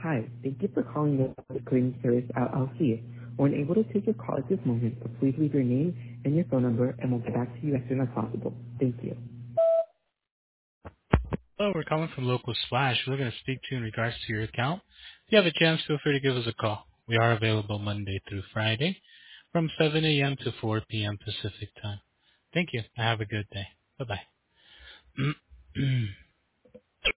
Hi, thank you for calling the Cleaning Service LLC. We're unable to take your call at this moment, but please leave your name and your phone number, and we'll get back to you as soon as possible. Thank you. Hello, we're calling from Local Splash. We're going to speak to you in regards to your account. If you have a chance, feel free to give us a call. We are available Monday through Friday from 7 a.m. to 4 p.m. Pacific time. Thank you. Have a good day. Bye-bye.